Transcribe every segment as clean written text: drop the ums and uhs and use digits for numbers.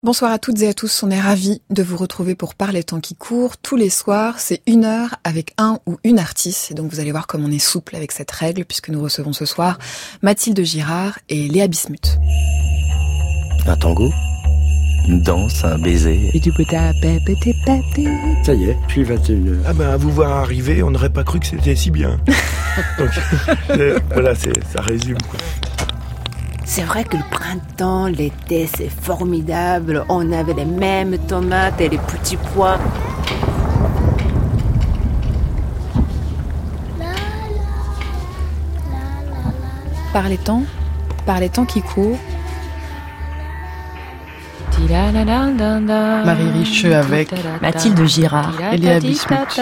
Bonsoir à toutes et à tous, on est ravis de vous retrouver pour Parler temps qui court. Tous les soirs, c'est 1 heure avec un ou une artiste. Et donc vous allez voir comme on est souple avec cette règle, puisque nous recevons ce soir Mathilde Girard et Léa Bismuth. Un tango, une danse, un baiser. Ça y est, puis 21h. Ah ben, à vous voir arriver, on n'aurait pas cru que c'était si bien. Donc, voilà, ça résume, quoi. C'est vrai que le printemps, l'été, c'est formidable. On avait les mêmes tomates et les petits pois. Parler temps qui court. Marie Richeux avec Mathilde Girard et Léa Bismuth.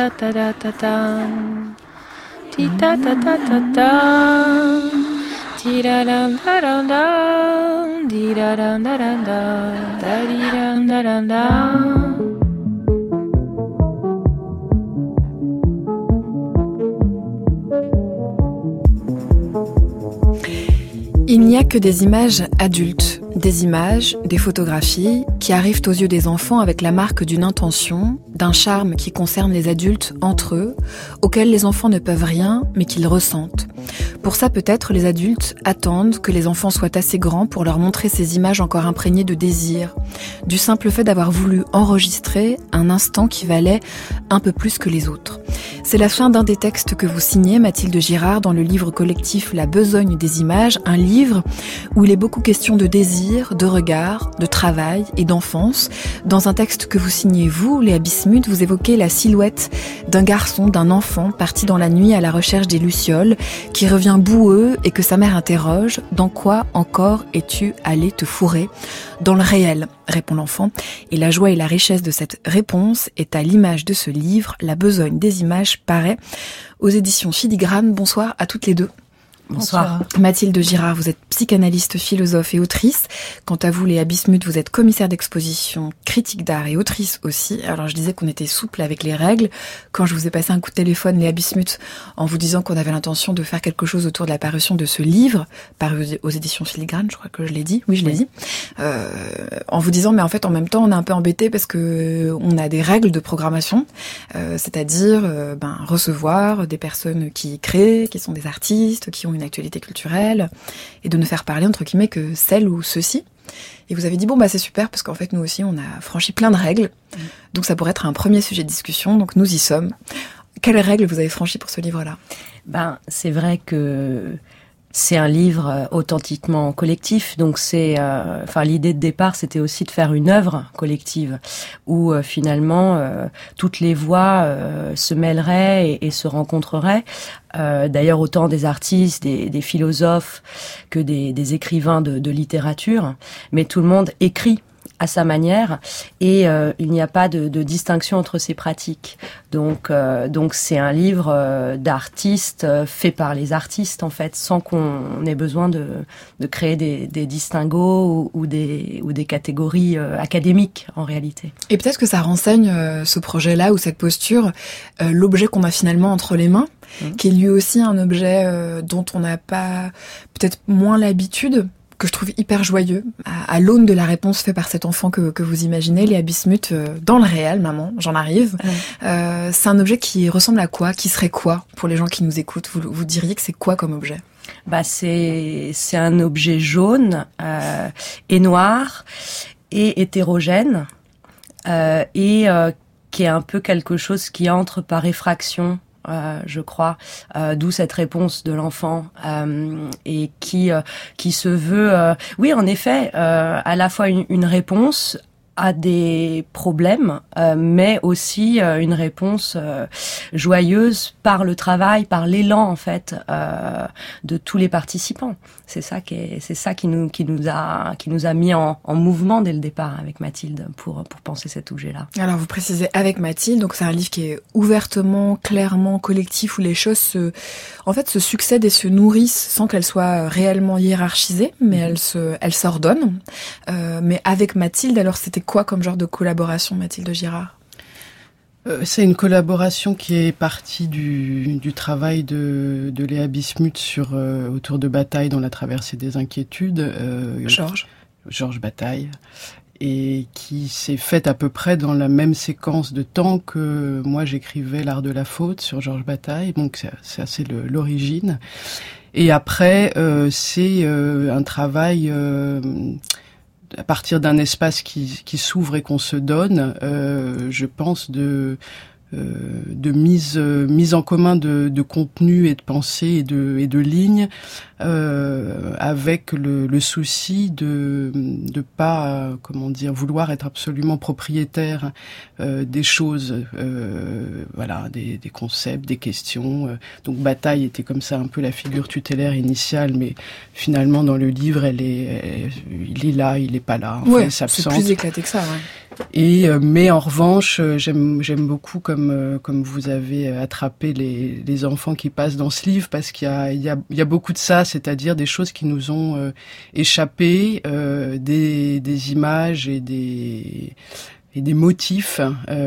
Il n'y a que des images adultes, des images, des photographies qui arrivent aux yeux des enfants avec la marque d'une intention, d'un charme qui concerne les adultes entre eux, auxquels les enfants ne peuvent rien, mais qu'ils ressentent. Pour ça, peut-être, les adultes attendent que les enfants soient assez grands pour leur montrer ces images encore imprégnées de désir, du simple fait d'avoir voulu enregistrer un instant qui valait un peu plus que les autres. C'est la fin d'un des textes que vous signez, Mathilde Girard, dans le livre collectif La besogne des images, un livre où il est beaucoup question de désir, de regard, de travail et d'enfance. Dans un texte que vous signez vous, Léa Bismuth, vous évoquez la silhouette d'un garçon, d'un enfant parti dans la nuit à la recherche des lucioles, qui revient boueux et que sa mère interroge « Dans quoi encore es-tu allé te fourrer ?» Dans le réel, répond l'enfant, et la joie et la richesse de cette réponse est à l'image de ce livre. La besogne des images paraît aux éditions Filigrane. Bonsoir à toutes les deux. Bonsoir. Mathilde Girard, vous êtes psychanalyste, philosophe et autrice. Quant à vous, Léa Bismuth, vous êtes commissaire d'exposition, critique d'art et autrice aussi. Alors je disais qu'on était souple avec les règles. Quand je vous ai passé un coup de téléphone, Léa Bismuth, en vous disant qu'on avait l'intention de faire quelque chose autour de la parution de ce livre, paru aux éditions Filigrane, je crois que je l'ai dit. Oui, je l'ai dit. En vous disant, mais en fait, en même temps, on est un peu embêté parce que on a des règles de programmation, c'est-à-dire recevoir des personnes qui créent, qui sont des artistes, qui ont une actualité culturelle, et de ne faire parler entre guillemets que celle ou ceux-ci. Et vous avez dit c'est super parce qu'en fait nous aussi on a franchi plein de règles, donc ça pourrait être un premier sujet de discussion, donc nous y sommes. Quelles règles vous avez franchies pour ce livre-là ? C'est vrai que c'est un livre authentiquement collectif, donc l'idée de départ, c'était aussi de faire une œuvre collective où finalement toutes les voix se mêleraient et se rencontreraient. D'ailleurs, autant des artistes, des philosophes que des écrivains de littérature, mais tout le monde écrit à sa manière, et il n'y a pas de distinction entre ces pratiques. Donc c'est un livre d'artistes fait par les artistes en fait, sans qu'on ait besoin de créer des distinguos ou des catégories académiques en réalité. Et peut-être que ça renseigne ce projet-là ou cette posture, l'objet qu'on a finalement entre les mains, qui est lui aussi un objet dont on n'a pas peut-être moins l'habitude, que je trouve hyper joyeux, à l'aune de la réponse faite par cet enfant que vous imaginez, Léa Bismuth, dans le réel, maman, j'en arrive. C'est un objet qui ressemble à quoi ? Qui serait quoi pour les gens qui nous écoutent ? Vous diriez que c'est quoi comme objet ? C'est un objet jaune et noir et hétérogène et qui est un peu quelque chose qui entre par effraction. Je crois, d'où cette réponse de l'enfant et qui se veut, oui en effet, à la fois une réponse à des problèmes, mais aussi une réponse joyeuse par le travail, par l'élan en fait de tous les participants. C'est ça qui nous a mis en mouvement dès le départ avec Mathilde pour penser cet objet-là. Alors vous précisez avec Mathilde, donc c'est un livre qui est ouvertement, clairement collectif, où les choses se succèdent et se nourrissent sans qu'elles soient réellement hiérarchisées, mais elles s'ordonnent. Mais avec Mathilde, alors c'était quoi comme genre de collaboration, Mathilde Girard ? C'est une collaboration qui est partie du travail de Léa Bismuth autour de Bataille dans la traversée des inquiétudes. Georges Bataille. et qui s'est faite à peu près dans la même séquence de temps que moi j'écrivais L'Art de la faute sur Georges Bataille, donc c'est assez l'origine. Et après, c'est un travail à partir d'un espace qui s'ouvre et qu'on se donne, je pense de mise en commun de contenu et de pensée et de lignes, avec le souci de pas vouloir être absolument propriétaire des choses, voilà, des concepts, des questions. Donc Bataille était comme ça un peu la figure tutélaire initiale, mais finalement dans le livre il est là, il est pas là, enfin, il s'absente. C'est plus éclaté que ça, ouais. Et mais en revanche, j'aime beaucoup comme vous avez attrapé les enfants qui passent dans ce livre, parce qu'il y a beaucoup de ça, c'est-à-dire des choses qui nous ont échappé, des images et des motifs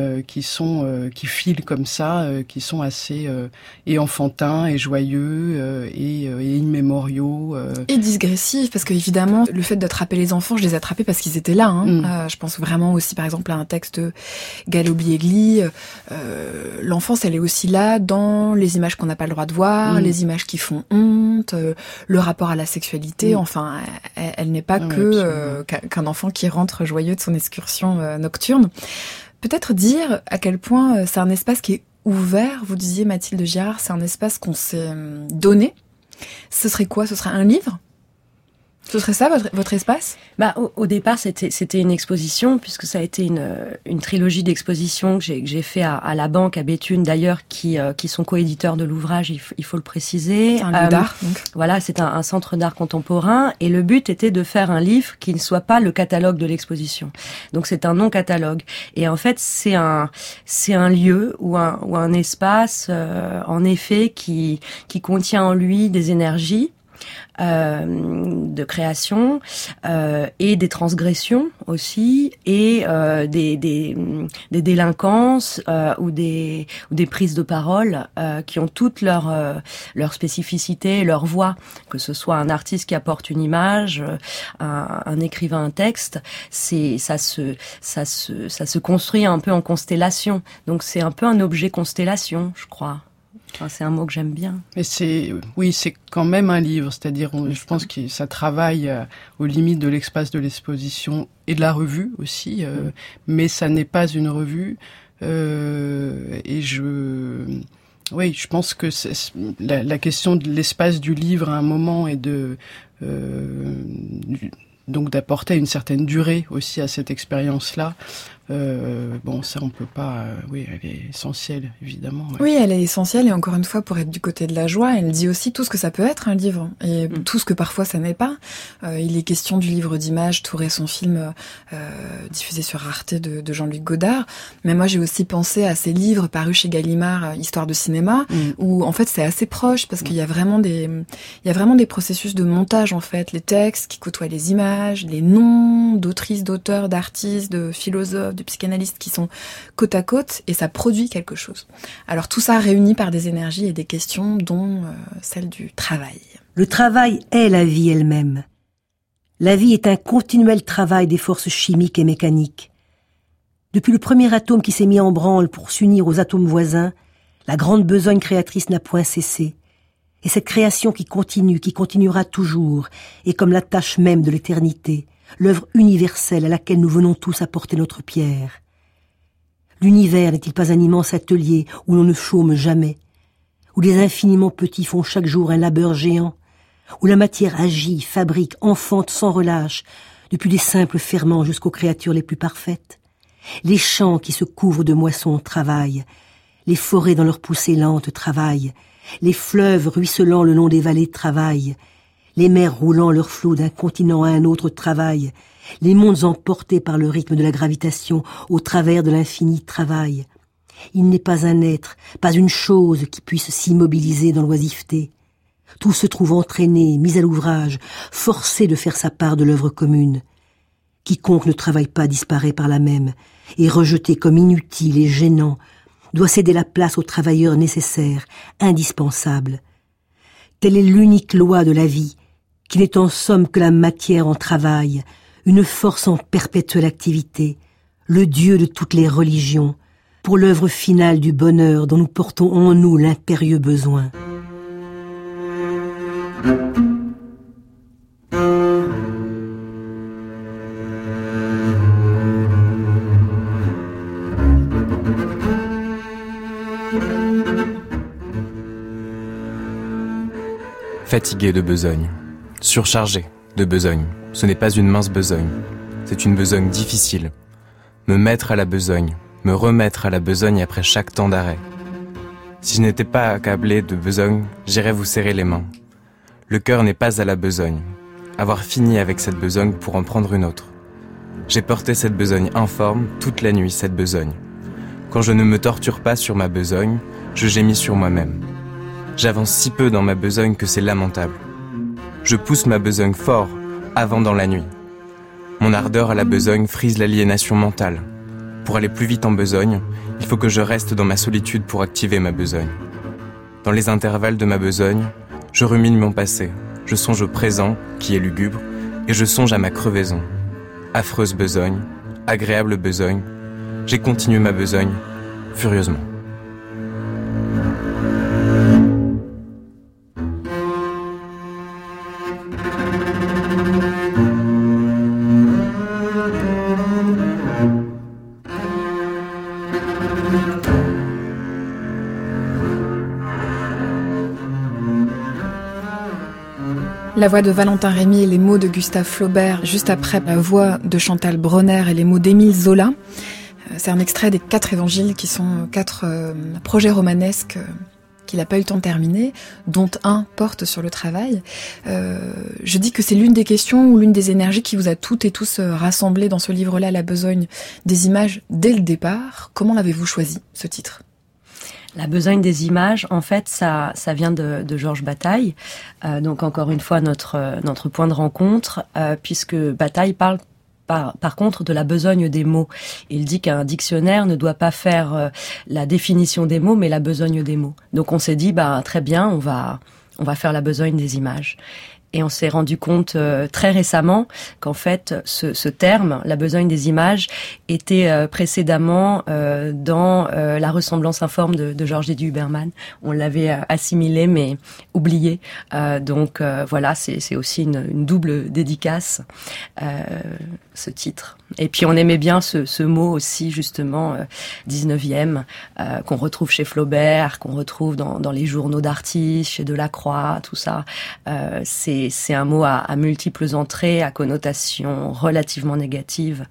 qui filent comme ça, qui sont assez et enfantins et joyeux et immémoriaux et digressifs, parce que évidemment le fait d'attraper les enfants, je les ai attrapés parce qu'ils étaient là, hein. Je pense vraiment aussi par exemple à un texte de Gallo Biegli. L'enfance, elle est aussi là dans les images qu'on n'a pas le droit de voir, les images qui font honte, le rapport à la sexualité. Enfin, elle n'est pas qu'un enfant qui rentre joyeux de son excursion nocturne. Peut-être dire à quel point c'est un espace qui est ouvert. Vous disiez, Mathilde Girard, c'est un espace qu'on s'est donné. Ce serait quoi? Ce serait un livre? Ce serait ça, votre espace? Au départ, c'était une exposition, puisque ça a été une trilogie d'expositions que j'ai fait à la Banque, à Béthune d'ailleurs, qui sont coéditeurs de l'ouvrage, il faut le préciser. C'est un lieu d'art, donc. Voilà, c'est un centre d'art contemporain, et le but était de faire un livre qui ne soit pas le catalogue de l'exposition. Donc c'est un non-catalogue. Et en fait, c'est un lieu ou un espace, en effet, qui contient en lui des énergies, de création, et des transgressions aussi, et des délinquances, ou des prises de parole qui ont toutes leur spécificité, leur voix, que ce soit un artiste qui apporte une image, un écrivain un texte, ça se construit un peu en constellation. Donc c'est un peu un objet constellation, je crois. Enfin, c'est un mot que j'aime bien. Mais c'est quand même un livre, c'est-à-dire, je pense que ça travaille aux limites de l'espace de l'exposition et de la revue aussi, mais ça n'est pas une revue. Et je pense que la question de l'espace du livre à un moment et donc d'apporter une certaine durée aussi à cette expérience-là. Ça on peut pas. Elle est essentielle, évidemment. Ouais. Oui, elle est essentielle, et encore une fois, pour être du côté de la joie, elle dit aussi tout ce que ça peut être un livre, et tout ce que parfois ça n'est pas. Il est question du livre d'images, tout récent film diffusé sur Arte de Jean-Luc Godard. Mais moi, j'ai aussi pensé à ces livres parus chez Gallimard, Histoire de cinéma, où en fait c'est assez proche, parce qu'il y a vraiment des processus de montage en fait, les textes qui côtoient les images, les noms d'autrices, d'auteurs, d'artistes, de philosophes, de psychanalystes qui sont côte à côte, et ça produit quelque chose. Alors tout ça réuni par des énergies et des questions, dont celle du travail. Le travail est la vie elle-même. La vie est un continuel travail des forces chimiques et mécaniques. Depuis le premier atome qui s'est mis en branle pour s'unir aux atomes voisins, la grande besogne créatrice n'a point cessé. Et cette création qui continue, qui continuera toujours, est comme la tâche même de l'éternité, l'œuvre universelle à laquelle nous venons tous apporter notre pierre. L'univers n'est-il pas un immense atelier où l'on ne chôme jamais, où les infiniment petits font chaque jour un labeur géant, où la matière agit, fabrique, enfante sans relâche, depuis les simples ferments jusqu'aux créatures les plus parfaites? Les champs qui se couvrent de moissons travaillent, les forêts dans leur poussée lente travaillent, les fleuves ruisselant le long des vallées travaillent, les mers roulant leurs flots d'un continent à un autre travaillent, les mondes emportés par le rythme de la gravitation au travers de l'infini travaillent. Il n'est pas un être, pas une chose qui puisse s'immobiliser dans l'oisiveté. Tout se trouve entraîné, mis à l'ouvrage, forcé de faire sa part de l'œuvre commune. Quiconque ne travaille pas disparaît par là même, et rejeté comme inutile et gênant, doit céder la place aux travailleurs nécessaires, indispensables. Telle est l'unique loi de la vie, qui n'est en somme que la matière en travail, une force en perpétuelle activité, le Dieu de toutes les religions, pour l'œuvre finale du bonheur dont nous portons en nous l'impérieux besoin. Fatigué de besogne, surchargé de besogne. Ce n'est pas une mince besogne, c'est une besogne difficile. Me mettre à la besogne, me remettre à la besogne après chaque temps d'arrêt. Si je n'étais pas accablé de besogne, j'irais vous serrer les mains. Le cœur n'est pas à la besogne. Avoir fini avec cette besogne pour en prendre une autre. J'ai porté cette besogne informe toute la nuit, cette besogne. Quand je ne me torture pas sur ma besogne, je gémis sur moi-même. J'avance si peu dans ma besogne que c'est lamentable. Je pousse ma besogne fort, avant dans la nuit. Mon ardeur à la besogne frise l'aliénation mentale. Pour aller plus vite en besogne, il faut que je reste dans ma solitude pour activer ma besogne. Dans les intervalles de ma besogne, je rumine mon passé, je songe au présent, qui est lugubre, et je songe à ma crevaison. Affreuse besogne, agréable besogne, j'ai continué ma besogne, furieusement. La voix de Valentin Rémy et les mots de Gustave Flaubert, juste après la voix de Chantal Bronner et les mots d'Émile Zola. C'est un extrait des 4 évangiles qui sont 4 projets romanesques qu'il n'a pas eu le temps de terminer, dont un porte sur le travail. Je dis que c'est l'une des questions ou l'une des énergies qui vous a toutes et tous rassemblés dans ce livre-là, La besogne des images, dès le départ. Comment l'avez-vous choisi, ce titre ? La besogne des images, en fait, ça vient de Georges Bataille. Donc encore une fois notre point de rencontre, puisque Bataille parle par contre de la besogne des mots. Il dit qu'un dictionnaire ne doit pas faire la définition des mots, mais la besogne des mots. Donc on s'est dit, très bien, on va faire la besogne des images. Et on s'est rendu compte très récemment qu'en fait, ce terme, la besogne des images, était précédemment dans la ressemblance informe de Georges Dédé Huberman. On l'avait assimilé mais oublié. Donc voilà, c'est aussi une double dédicace, ce titre. Et puis on aimait bien ce mot aussi, justement, 19e, qu'on retrouve chez Flaubert, qu'on retrouve dans les journaux d'artistes, chez Delacroix, tout ça. C'est un mot à multiples entrées, à connotation relativement négative.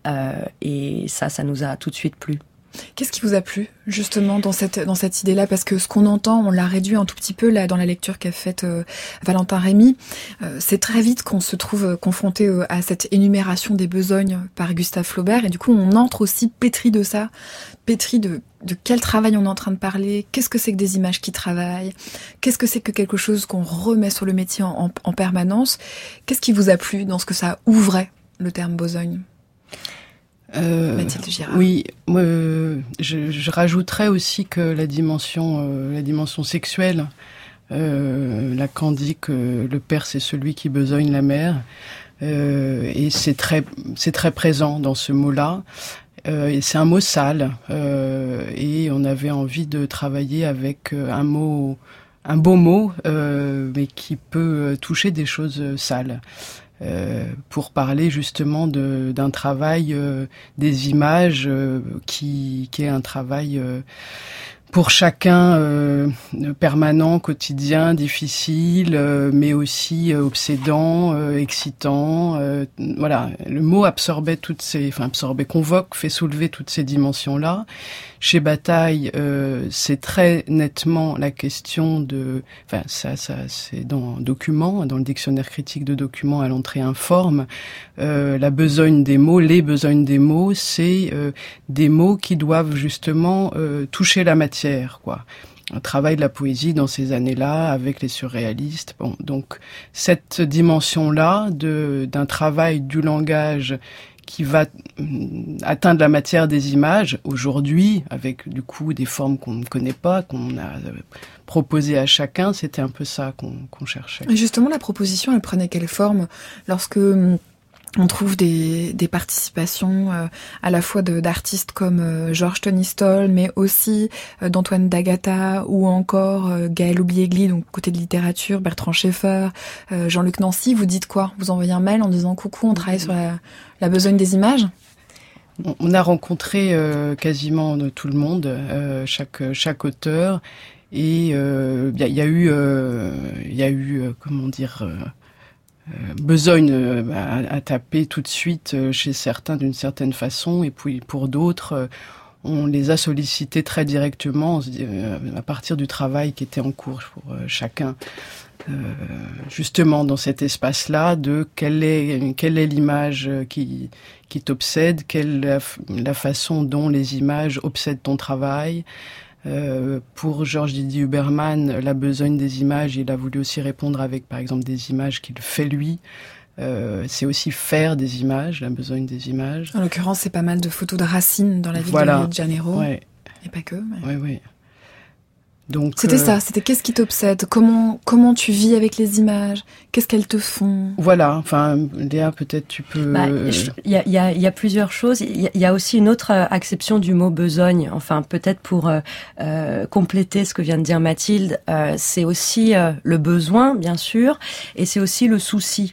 Et ça nous a tout de suite plu. Qu'est-ce qui vous a plu, justement, dans cette idée-là ? Parce que ce qu'on entend, on l'a réduit un tout petit peu là dans la lecture qu'a faite Valentin Rémy. C'est très vite qu'on se trouve confronté à cette énumération des besognes par Gustave Flaubert. Et du coup, on entre aussi pétri de ça, pétri de quel travail on est en train de parler, qu'est-ce que c'est que des images qui travaillent, qu'est-ce que c'est que quelque chose qu'on remet sur le métier en permanence. Qu'est-ce qui vous a plu dans ce que ça ouvrait, le terme besogne ? Mathilde Girard. Oui, je rajouterais aussi que la dimension sexuelle, Lacan dit que le père c'est celui qui besogne la mère, et c'est très présent dans ce mot-là. Et c'est un mot sale, et on avait envie de travailler avec un beau mot, mais qui peut toucher des choses sales. Pour parler justement d'un travail des images qui est un travail pour chacun permanent, quotidien, difficile, mais aussi obsédant, excitant. Voilà, le mot convoque, fait soulever toutes ces dimensions-là. Chez Bataille, c'est très nettement la question ça c'est dans le dictionnaire critique de documents à l'entrée informe. La besogne des mots, les besognes des mots, c'est des mots qui doivent justement toucher la matière, quoi. Un travail de la poésie dans ces années-là avec les surréalistes. Bon, donc cette dimension-là d'un travail du langage qui va atteindre la matière des images aujourd'hui, avec du coup des formes qu'on ne connaît pas, qu'on a proposées à chacun, c'était un peu ça qu'on cherchait. Et justement, la proposition, elle prenait quelle forme lorsque On trouve des participations à la fois d'artistes comme Georges Tonistol, mais aussi d'Antoine D'Agata ou encore Gaël Oubliégli, donc côté de littérature, Bertrand Schaeffer, Jean-Luc Nancy. Vous dites quoi? Vous envoyez un mail en disant coucou, on travaille sur la besogne des images? On a rencontré quasiment tout le monde, chaque auteur, et il y a eu comment dire, besogne à taper tout de suite chez certains d'une certaine façon, et puis pour d'autres, on les a sollicités très directement à partir du travail qui était en cours pour chacun. Justement dans cet espace-là de quelle est l'image qui t'obsède, quelle est la façon dont les images obsèdent ton travail. Pour Georges Didier Huberman, la besogne des images, il a voulu aussi répondre avec par exemple des images qu'il fait lui. C'est aussi faire des images, la besogne des images. En l'occurrence, c'est pas mal de photos de Racine dans la ville de Rio de Janeiro. Ouais. Et pas que. Mais... Oui. Donc, c'était ça, c'était qu'est-ce qui t'obsède, comment tu vis avec les images, qu'est-ce qu'elles te font. Voilà, enfin Léa, peut-être tu peux... Il y a plusieurs choses. Il y a aussi une autre acception du mot besogne. Enfin, peut-être pour compléter ce que vient de dire Mathilde, c'est aussi le besoin, bien sûr, et c'est aussi le souci.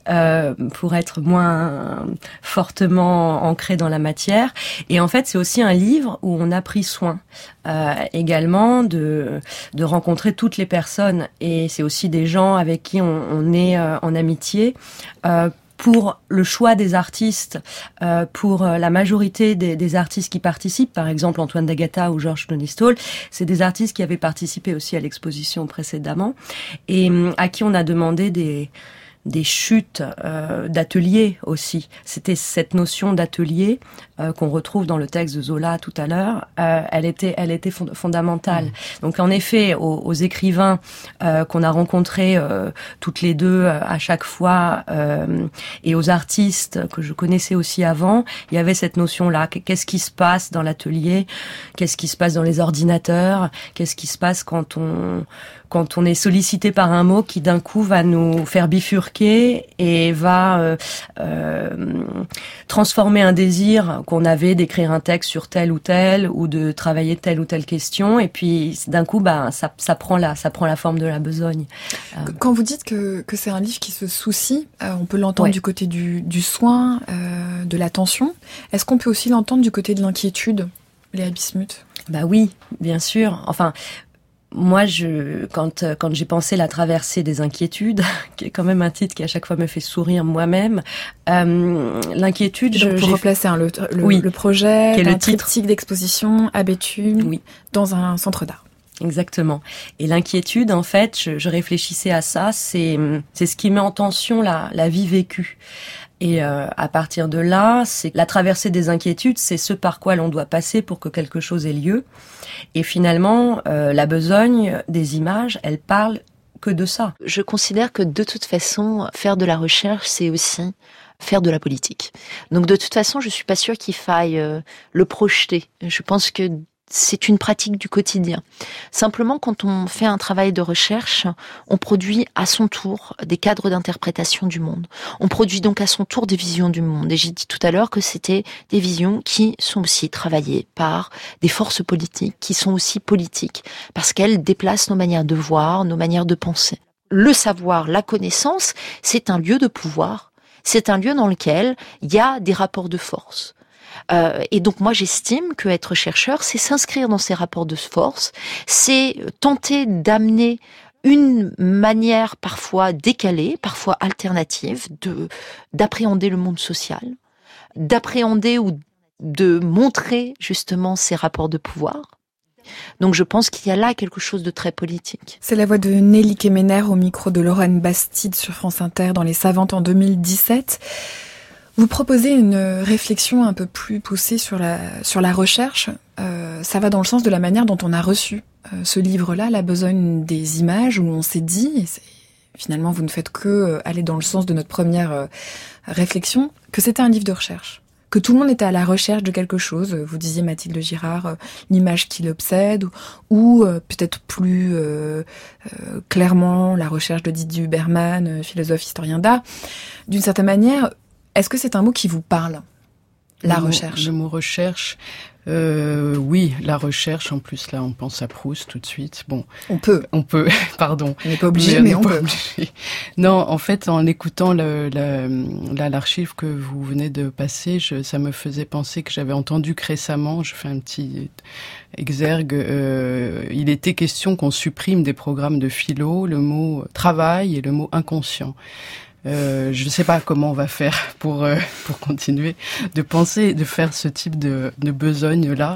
Pour être moins fortement ancré dans la matière. Et en fait, c'est aussi un livre où on a pris soin également de rencontrer toutes les personnes. Et c'est aussi des gens avec qui on est en amitié. Pour le choix des artistes, pour la majorité des artistes qui participent, par exemple Antoine D'Agata ou Georges Tonistol, c'est des artistes qui avaient participé aussi à l'exposition précédemment et à qui on a demandé des chutes d'atelier aussi. C'était cette notion d'atelier qu'on retrouve dans le texte de Zola tout à l'heure. Elle était fondamentale. Donc en effet, aux écrivains qu'on a rencontrés toutes les deux à chaque fois, et aux artistes que je connaissais aussi avant, il y avait cette notion-là. Qu'est-ce qui se passe dans l'atelier? Qu'est-ce qui se passe dans les ordinateurs? Qu'est-ce qui se passe quand on est sollicité par un mot qui d'un coup va nous faire bifurquer et va transformer un désir qu'on avait d'écrire un texte sur tel ou de travailler telle ou telle question, et puis d'un coup ça prend la forme de la besogne. Quand vous dites que c'est un livre qui se soucie, on peut l'entendre du côté du soin, de l'attention. Est-ce qu'on peut aussi l'entendre du côté de l'inquiétude, Léa Bismuth? Bah oui, bien sûr. Enfin, moi, quand j'ai pensé La traversée des inquiétudes, qui est quand même un titre qui à chaque fois me fait sourire moi-même, l'inquiétude... Pour replacer le projet d'un triptyque d'exposition à Béthune dans un centre d'art. Exactement. Et l'inquiétude, en fait, je réfléchissais à ça, c'est ce qui met en tension la vie vécue. Et à partir de là, c'est la traversée des inquiétudes, c'est ce par quoi l'on doit passer pour que quelque chose ait lieu. Et finalement, la besogne des images, elle parle que de ça. Je considère que de toute façon, faire de la recherche, c'est aussi faire de la politique. Donc de toute façon, je suis pas sûre qu'il faille le projeter. Je pense que c'est une pratique du quotidien. Simplement, quand on fait un travail de recherche, on produit à son tour des cadres d'interprétation du monde. On produit donc à son tour des visions du monde. Et j'ai dit tout à l'heure que c'était des visions qui sont aussi travaillées par des forces politiques, qui sont aussi politiques, parce qu'elles déplacent nos manières de voir, nos manières de penser. Le savoir, la connaissance, c'est un lieu de pouvoir. C'est un lieu dans lequel il y a des rapports de force. Et donc moi j'estime que être chercheur, c'est s'inscrire dans ces rapports de force, c'est tenter d'amener une manière parfois décalée, parfois alternative, d'appréhender le monde social, d'appréhender ou de montrer justement ces rapports de pouvoir. Donc je pense qu'il y a là quelque chose de très politique. C'est la voix de Nelly Kemener au micro de Lorraine Bastide sur France Inter dans Les Savantes en 2017. Vous proposez une réflexion un peu plus poussée sur la recherche. Ça va dans le sens de la manière dont on a reçu ce livre-là, La besogne des images, où on s'est dit, et finalement vous ne faites que aller dans le sens de notre première réflexion, que c'était un livre de recherche. Que tout le monde était à la recherche de quelque chose. Vous disiez, Mathilde Girard, l'image qui l'obsède, ou peut-être plus clairement la recherche de Didier Huberman, philosophe historien d'art. D'une certaine manière, Est-ce que c'est un mot qui vous parle ? La recherche. Le mot recherche, oui, la recherche. En plus, là, on pense à Proust tout de suite. Bon, on peut. Pardon. On n'est pas obligé, mais on peut. Non, en fait, en écoutant l'archive que vous venez de passer, ça me faisait penser que j'avais entendu que récemment, je fais un petit exergue, il était question qu'on supprime des programmes de philo le mot travail et le mot inconscient. Je ne sais pas comment on va faire pour continuer de penser, de faire ce type de besogne-là.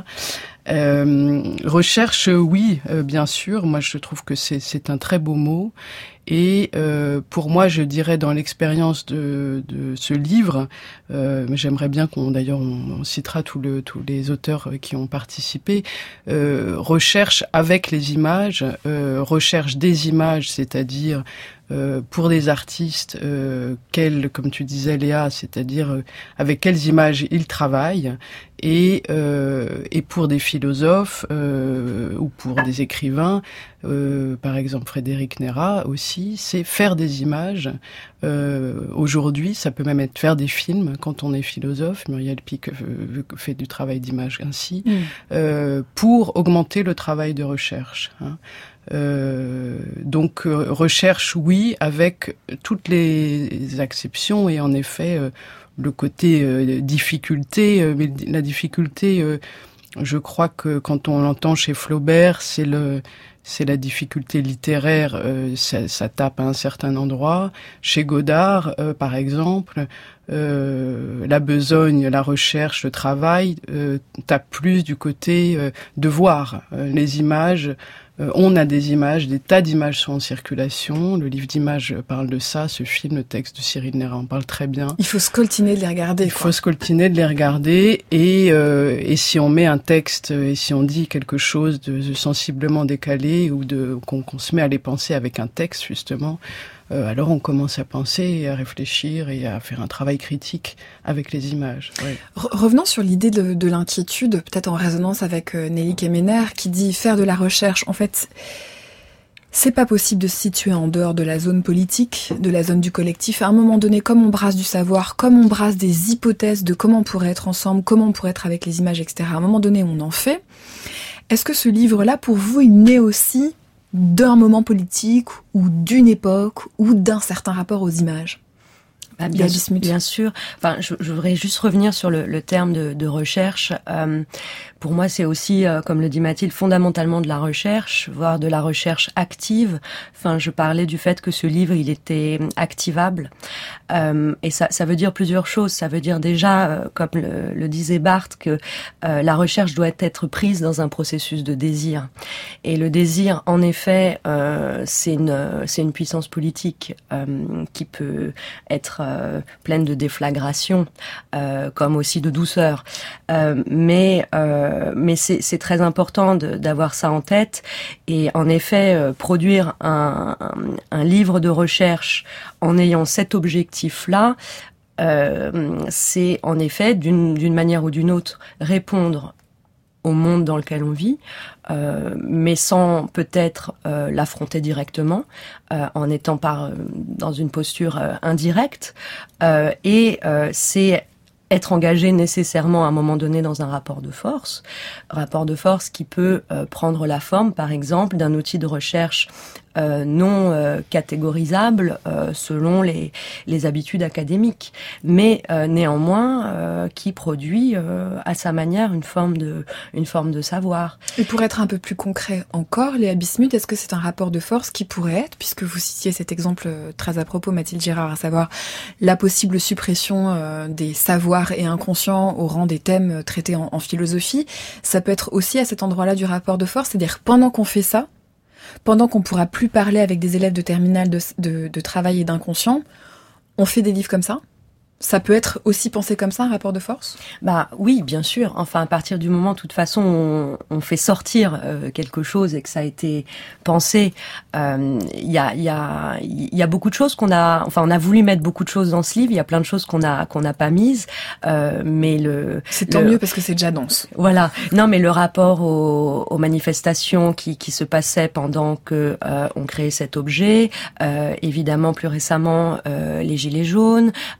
Recherche, oui, bien sûr. Moi, je trouve que c'est un très beau mot. Et pour moi, je dirais dans l'expérience de ce livre, j'aimerais bien on citera tous les auteurs qui ont participé. Recherche avec les images, recherche des images, c'est-à-dire pour des artistes, comme tu disais Léa, c'est-à-dire avec quelles images ils travaillent, et pour des philosophes ou pour des écrivains, par exemple Frédéric Neyrat aussi, c'est faire des images. Aujourd'hui, ça peut même être faire des films quand on est philosophe. Muriel Pic fait du travail d'image ainsi, pour augmenter le travail de recherche. Hein. Donc recherche, oui, avec toutes les exceptions, et en effet le côté difficulté, mais la difficulté, je crois que quand on l'entend chez Flaubert, c'est la difficulté littéraire, ça tape à un certain endroit. Chez Godard, par exemple, la besogne, la recherche, le travail tape plus du côté de voir les images. On a des images, des tas d'images sont en circulation. Le livre d'images parle de ça. Ce film, le texte de Cyril Neyrat en parle très bien. Il faut scoltiner de les regarder. Il faut scoltiner de les regarder. Et si on met un texte, et si on dit quelque chose de sensiblement décalé, ou qu'on se met à les penser avec un texte, justement, alors on commence à penser et à réfléchir et à faire un travail critique avec les images. Ouais. Revenons sur l'idée de l'inquiétude, peut-être en résonance avec Nelly Kemener, qui dit faire de la recherche. En fait, c'est pas possible de se situer en dehors de la zone politique, de la zone du collectif. À un moment donné, comme on brasse du savoir, comme on brasse des hypothèses de comment on pourrait être ensemble, comment on pourrait être avec les images, etc. À un moment donné, on en fait. Est-ce que ce livre-là, pour vous, il naît aussi d'un moment politique ou d'une époque ou d'un certain rapport aux images? Bien sûr. Enfin, je voudrais juste revenir sur le terme de recherche. Pour moi, c'est aussi, comme le dit Mathilde, fondamentalement de la recherche, voire de la recherche active. Enfin, je parlais du fait que ce livre, il était activable. Et ça veut dire plusieurs choses. Ça veut dire déjà, comme le disait Barthes, que la recherche doit être prise dans un processus de désir. Et le désir, en effet, c'est une puissance politique qui peut être pleine de déflagration, comme aussi de douceur. Mais c'est très important d'avoir ça en tête. Et en effet, produire un livre de recherche en ayant cet objectif-là, c'est en effet, d'une manière ou d'une autre, répondre au monde dans lequel on vit, mais sans peut-être l'affronter directement, en étant dans une posture indirecte, et c'est être engagé nécessairement à un moment donné dans un rapport de force qui peut prendre la forme, par exemple, d'un outil de recherche non catégorisable selon les habitudes académiques, mais néanmoins qui produit à sa manière une forme de savoir. Et pour être un peu plus concret encore, Léa Bismuth, est-ce que c'est un rapport de force qui pourrait être, puisque vous citiez cet exemple très à propos, Mathilde Girard, à savoir la possible suppression des savoirs et inconscients au rang des thèmes traités en philosophie, ça peut être aussi à cet endroit-là du rapport de force, c'est-à-dire pendant qu'on fait ça, pendant qu'on pourra plus parler avec des élèves de terminale de travail et d'inconscient, on fait des livres comme ça? Ça peut être aussi pensé comme ça, un rapport de force? Bah oui, bien sûr. Enfin, à partir du moment, de toute façon, on fait sortir quelque chose et que ça a été pensé. Il y a beaucoup de choses on a voulu mettre beaucoup de choses dans ce livre. Il y a plein de choses qu'on n'a pas mises. Mais c'est tant mieux parce que c'est déjà dense. Voilà. Non, mais le rapport aux manifestations qui se passaient pendant que on créait cet objet. Évidemment, plus récemment, les gilets jaunes. Tout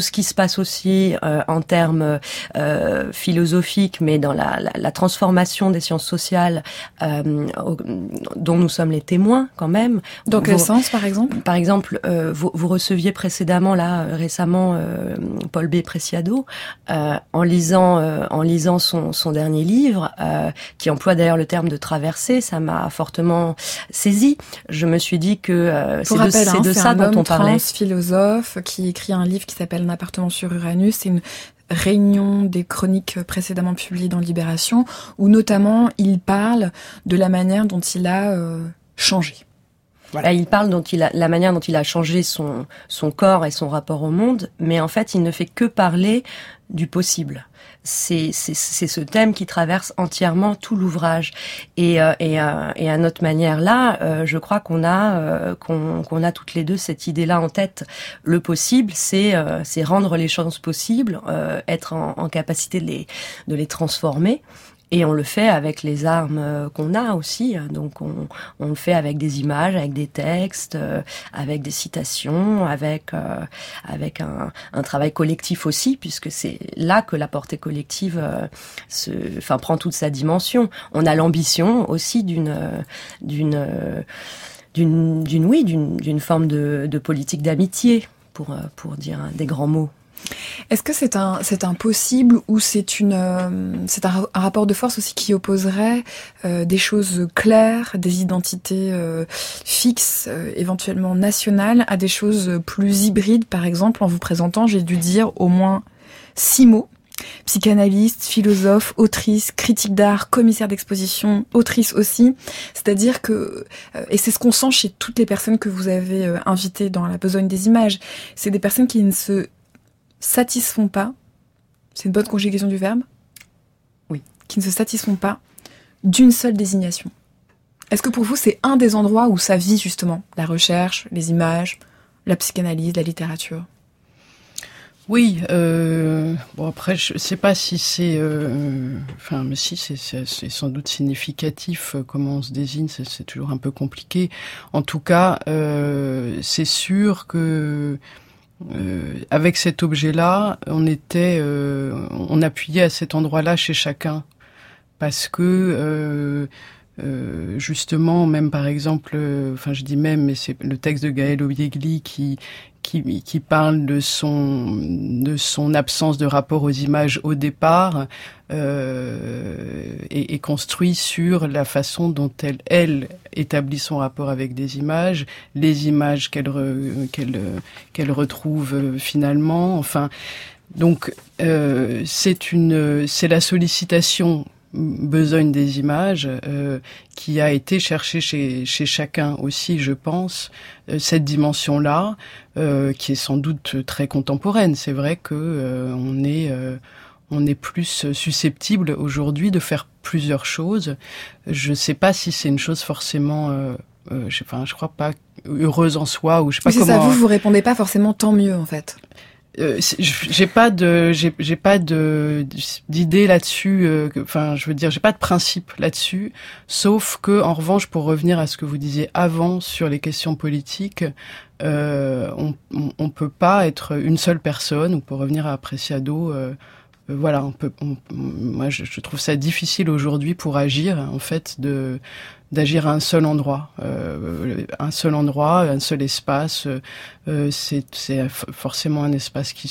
ce qui se passe aussi en termes philosophiques, mais dans la transformation des sciences sociales dont nous sommes les témoins quand même. Dans quel sens, par exemple ? Par exemple, vous receviez récemment Paul B. Preciado en lisant son dernier livre, qui emploie d'ailleurs le terme de traversée. Ça m'a fortement saisi. Je me suis dit que c'est de ça dont on parlait. C'est un philosophe qui écrit un livre qui s'appelle Un appartement sur Uranus. C'est une réunion des chroniques précédemment publiées dans Libération, où notamment il parle de la manière dont il a changé. Voilà. Il parle la manière dont il a changé son corps et son rapport au monde, mais en fait, il ne fait que parler du possible. C'est ce thème qui traverse entièrement tout l'ouvrage. Et à notre manière là, je crois qu'on a toutes les deux cette idée-là en tête. Le possible, c'est rendre les choses possibles, être en capacité de les transformer. Et on le fait avec les armes qu'on a aussi. Donc on le fait avec des images, avec des textes, avec des citations, avec un travail collectif aussi, puisque c'est là que la portée collective prend toute sa dimension. On a l'ambition aussi d'une forme de politique d'amitié, pour dire des grands mots. Est-ce que c'est un possible ou c'est un rapport de force aussi qui opposerait des choses claires, des identités fixes, éventuellement nationales, à des choses plus hybrides? Par exemple, en vous présentant, j'ai dû dire au moins 6 mots. Psychanalyste, philosophe, autrice, critique d'art, commissaire d'exposition, autrice aussi. C'est-à-dire que, et c'est ce qu'on sent chez toutes les personnes que vous avez invitées dans La besogne des images, c'est des personnes qui ne se satisfont pas, c'est une bonne conjugaison du verbe ? Oui. Qui ne se satisfont pas d'une seule désignation. Est-ce que pour vous, c'est un des endroits où ça vit justement, la recherche, les images, la psychanalyse, la littérature ? Oui, bon après je sais pas si c'est, mais si c'est sans doute significatif comment on se désigne, c'est toujours un peu compliqué. En tout cas, c'est sûr que avec cet objet-là, on appuyait à cet endroit-là chez chacun, parce que justement, même par exemple, je dis même, mais c'est le texte de Gaël Obiegli qui parle de son absence de rapport aux images au départ, et construit sur la façon dont elle établit son rapport avec des images, les images qu'elle retrouve finalement. Enfin, donc c'est la sollicitation besogne des images qui a été cherchée chez chacun aussi, je pense, cette dimension-là qui est sans doute très contemporaine. C'est vrai que on est plus susceptible aujourd'hui de faire plusieurs choses. Je sais pas si c'est une chose forcément je crois pas heureuse en soi, ou je sais pas comment. C'est ça, vous répondez pas forcément tant mieux en fait. J'ai pas d'idée là-dessus. Je veux dire, j'ai pas de principe là-dessus. Sauf que, en revanche, pour revenir à ce que vous disiez avant sur les questions politiques, on peut pas être une seule personne. Ou pour revenir à Preciado, moi, je trouve ça difficile aujourd'hui pour agir, en fait, d'agir à un seul endroit, un seul espace. C'est forcément un espace qui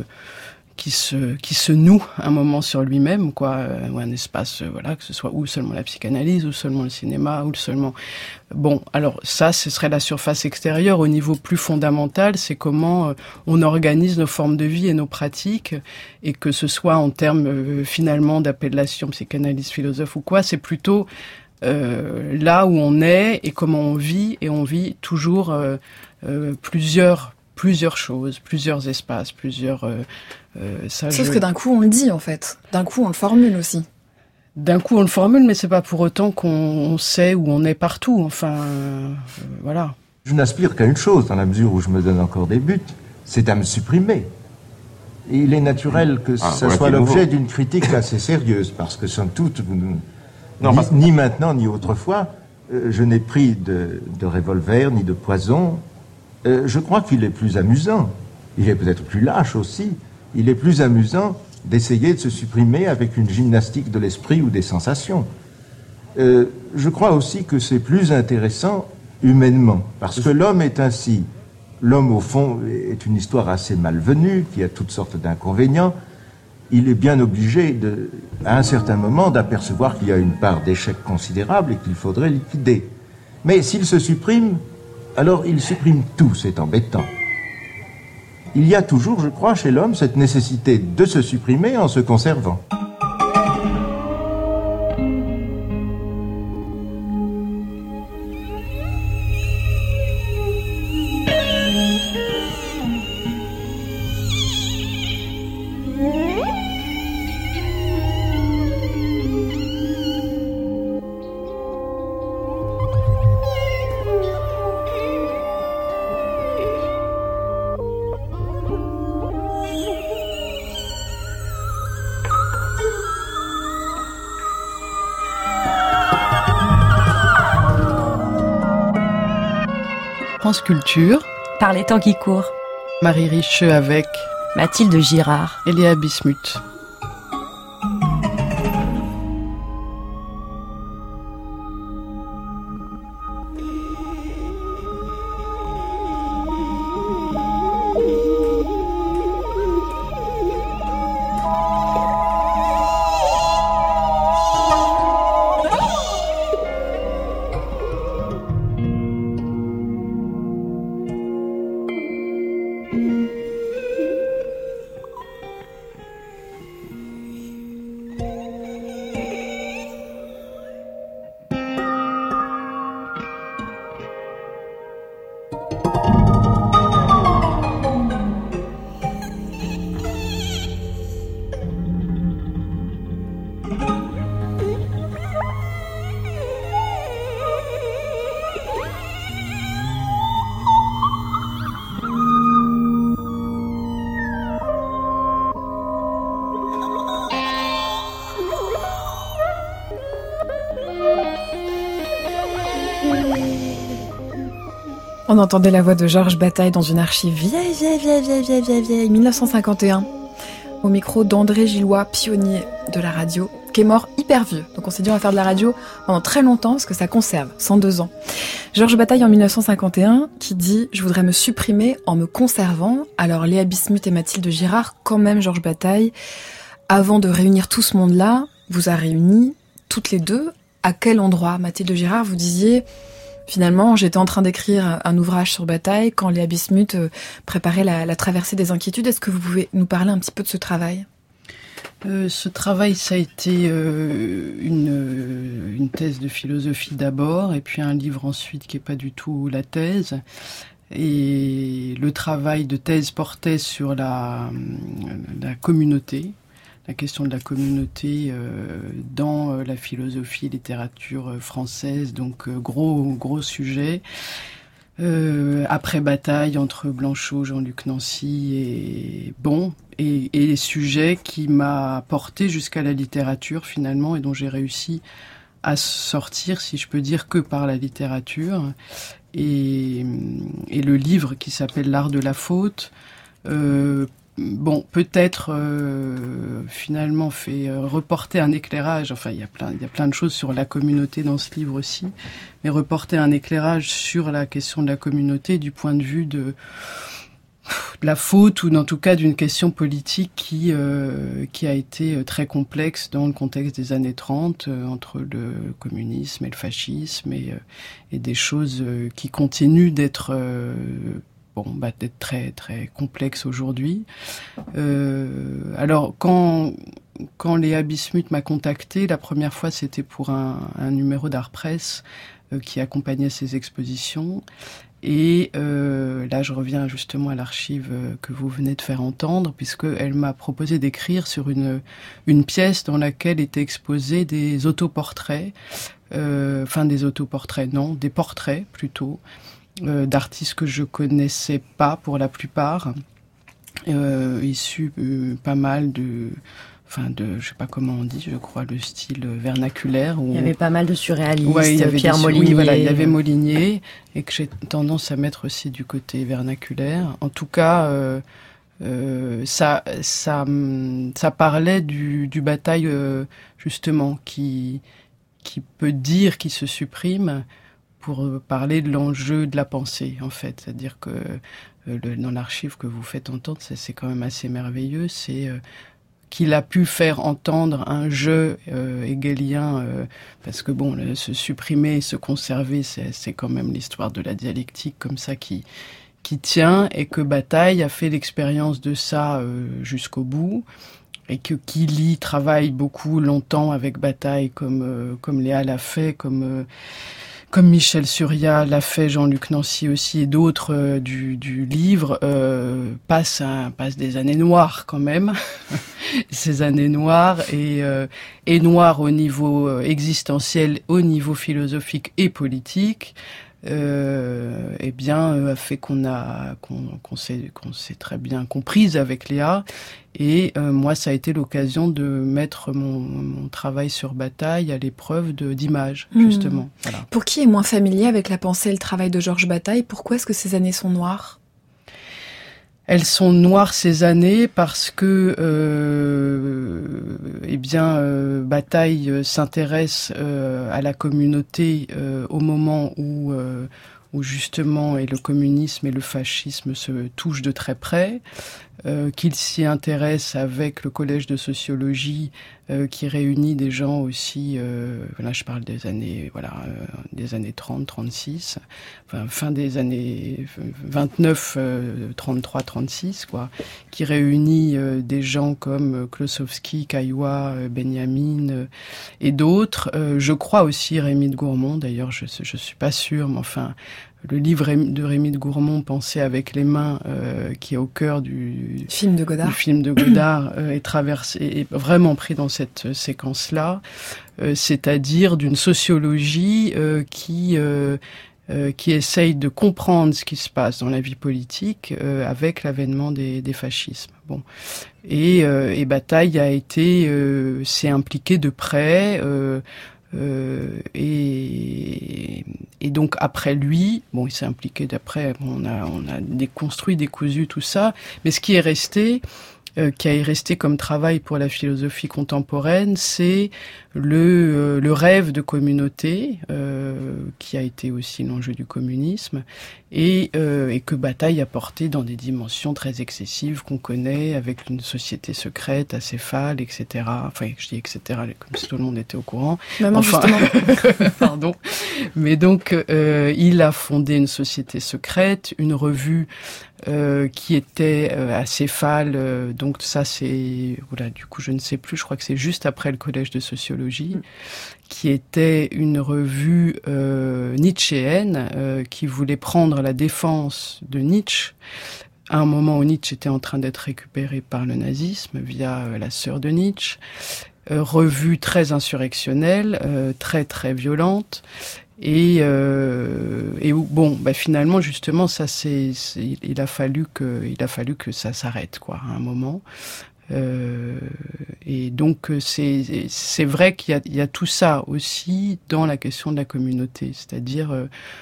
se noue un moment sur lui-même, quoi, ou un espace, que ce soit ou seulement la psychanalyse, ou seulement le cinéma, ou seulement. Bon, alors ça, ce serait la surface extérieure. Au niveau plus fondamental, c'est comment on organise nos formes de vie et nos pratiques, et que ce soit en termes finalement d'appellation psychanalyse, philosophe ou quoi, c'est plutôt là où on est et comment on vit, et on vit toujours plusieurs choses, plusieurs espaces, Sauf que d'un coup on le dit en fait, d'un coup on le formule aussi. D'un coup on le formule, mais c'est pas pour autant qu'on sait où on est partout, voilà. Je n'aspire qu'à une chose, dans la mesure où je me donne encore des buts, c'est à me supprimer. Et il est naturel que ça soit l'objet d'une critique assez sérieuse, parce que somme toute, ni maintenant ni autrefois, je n'ai pris de revolver ni de poison. Je crois qu'il est plus amusant il est peut-être plus lâche aussi, il est plus amusant d'essayer de se supprimer avec une gymnastique de l'esprit ou des sensations. Je crois aussi que c'est plus intéressant humainement, parce que l'homme est ainsi. L'homme, au fond, est une histoire assez malvenue, qui a toutes sortes d'inconvénients. Il est bien obligé, à un certain moment, d'apercevoir qu'il y a une part d'échec considérable et qu'il faudrait liquider. Mais s'il se supprime, alors il supprime tout, c'est embêtant. Il y a toujours, je crois, chez l'homme, cette nécessité de se supprimer en se conservant. France Culture. Par les temps qui courent. Marie Richeux avec Mathilde Girard. et Léa Bismuth. On entendait la voix de Georges Bataille dans une archive vieille, 1951, au micro d'André Gillois, pionnier de la radio, qui est mort hyper vieux. Donc on s'est dit on va faire de la radio pendant très longtemps, parce que ça conserve, 102 ans. Georges Bataille en 1951, qui dit « Je voudrais me supprimer en me conservant ». Alors Léa Bismuth et Mathilde Girard, quand même Georges Bataille, avant de réunir tout ce monde-là, vous a réunis toutes les deux. À quel endroit? Mathilde Girard, vous disiez... Finalement, j'étais en train d'écrire un ouvrage sur Bataille quand Léa Bismuth préparait la traversée des inquiétudes. Est-ce que vous pouvez nous parler un petit peu de ce travail? Ce travail, ça a été une thèse de philosophie d'abord, et puis un livre ensuite qui n'est pas du tout la thèse. Et le travail de thèse portait sur la communauté, la question de la communauté dans la philosophie et littérature française, donc gros sujet. Après Bataille, entre Blanchot, Jean-Luc Nancy et sujet qui m'a porté jusqu'à la littérature finalement, et dont j'ai réussi à sortir, si je peux dire, que par la littérature. Et le livre qui s'appelle L'art de la faute, peut-être finalement fait reporter un éclairage. Enfin, il y a plein de choses sur la communauté dans ce livre aussi, mais reporter un éclairage sur la question de la communauté du point de vue de la faute, ou en tout cas d'une question politique qui a été très complexe dans le contexte des années 30, entre le communisme et le fascisme, et des choses qui continuent d'être d'être très très complexe aujourd'hui. Alors quand Léa Bismuth m'a contacté, la première fois c'était pour un numéro d'Art Presse qui accompagnait ses expositions. Et là, je reviens justement à l'archive que vous venez de faire entendre, puisqu'elle m'a proposé d'écrire sur une pièce dans laquelle étaient exposés des autoportraits, des portraits plutôt, d'artistes que je connaissais pas pour la plupart, issus pas mal je sais pas comment on dit, je crois, le style vernaculaire. Il y avait pas mal de surréalistes, il y avait Pierre Molinier. Oui, voilà, il y avait Molinier, et que j'ai tendance à mettre aussi du côté vernaculaire. En tout cas, ça parlait du Bataille, justement, qui peut dire qu'il se supprime pour parler de l'enjeu de la pensée, en fait. C'est-à-dire que dans l'archive que vous faites entendre, c'est quand même assez merveilleux, c'est qu'il a pu faire entendre un jeu hegelien, parce que bon, se supprimer et se conserver, c'est quand même l'histoire de la dialectique comme ça qui tient, et que Bataille a fait l'expérience de ça jusqu'au bout, et que Killy travaille beaucoup longtemps avec Bataille, comme Léa l'a fait, comme Michel Surya l'a fait, Jean-Luc Nancy aussi, et d'autres du livre, passe des années noires quand même. Ces années noires, et noires au niveau existentiel, au niveau philosophique et politique, eh bien, a fait qu'on s'est très bien comprise avec Léa. Et moi, ça a été l'occasion de mettre mon travail sur Bataille à l'épreuve d'images, justement. Voilà. Pour qui est moins familier avec la pensée et le travail de Georges Bataille, pourquoi est-ce que ces années sont noires ? Elles sont noires, ces années, parce que Bataille s'intéresse à la communauté au moment où justement et le communisme et le fascisme se touchent de très près, qu'il s'y intéresse avec le collège de sociologie qui réunit des gens aussi, là je parle des années 30, 36, enfin fin des années 29, 33, 36 quoi, qui réunit des gens comme Klossowski, Caillois, Benjamin et d'autres. Je crois aussi Rémy de Gourmont, d'ailleurs je suis pas sûre, mais enfin le livre de Rémy de Gourmont, Penser avec les mains, qui est au cœur du film de Godard, est vraiment pris dans cette séquence-là, c'est-à-dire d'une sociologie qui essaye de comprendre ce qui se passe dans la vie politique avec l'avènement des fascismes. Bon, et Bataille s'est impliqué de près. Et donc après lui, bon, il s'est impliqué d'après, on a déconstruit, décousu tout ça, mais ce qui est resté, qui a resté comme travail pour la philosophie contemporaine, c'est le rêve de communauté, qui a été aussi l'enjeu du communisme, et que Bataille a porté dans des dimensions très excessives qu'on connaît, avec une société secrète, acéphale, etc. Enfin, je dis etc. comme si tout le monde était au courant. Maman, justement. Pardon. Mais donc, il a fondé une société secrète, une revue qui était acéphale. Donc ça, c'est... Voilà, du coup, je ne sais plus, je crois que c'est juste après le collège de sociologie, qui était une revue nietzschéenne, qui voulait prendre la défense de Nietzsche, à un moment où Nietzsche était en train d'être récupéré par le nazisme via la sœur de Nietzsche, revue très insurrectionnelle, très très violente, et bon, bah finalement justement ça il a fallu que ça s'arrête quoi à un moment. Et donc c'est vrai qu'il y a tout ça aussi dans la question de la communauté, c'est-à-dire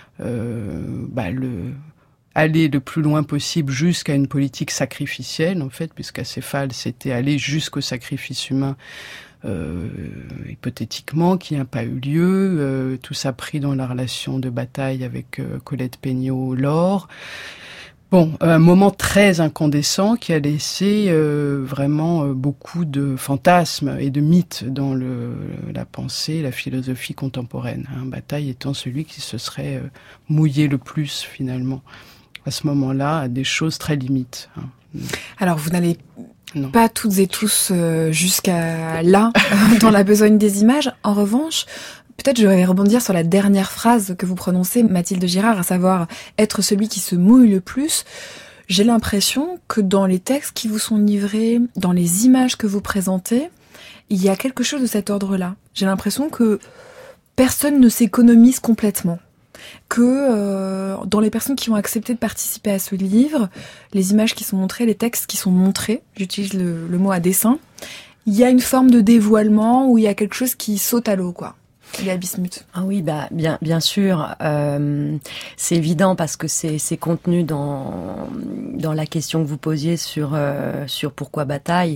aller le plus loin possible jusqu'à une politique sacrificielle en fait, puisqu'Acéphale c'était aller jusqu'au sacrifice humain, hypothétiquement, qui n'a pas eu lieu, tout ça pris dans la relation de Bataille avec Colette Peignot-Laure. Bon, un moment très incandescent qui a laissé vraiment beaucoup de fantasmes et de mythes dans la pensée, la philosophie contemporaine. Bataille étant celui qui se serait mouillé le plus finalement à ce moment-là à des choses très limites. Alors vous n'allez pas toutes et tous jusqu'à là dans la besogne des images. En revanche, peut-être je vais rebondir sur la dernière phrase que vous prononcez, Mathilde Girard, à savoir être celui qui se mouille le plus. J'ai l'impression que dans les textes qui vous sont livrés, dans les images que vous présentez, il y a quelque chose de cet ordre-là. J'ai l'impression que personne ne s'économise complètement. Que dans les personnes qui ont accepté de participer à ce livre, les images qui sont montrées, les textes qui sont montrés, j'utilise le mot à dessein, il y a une forme de dévoilement, où il y a quelque chose qui saute à l'eau, quoi. Léa Bismuth. Ah oui, bien sûr. C'est évident parce que c'est contenu dans la question que vous posiez sur pourquoi Bataille.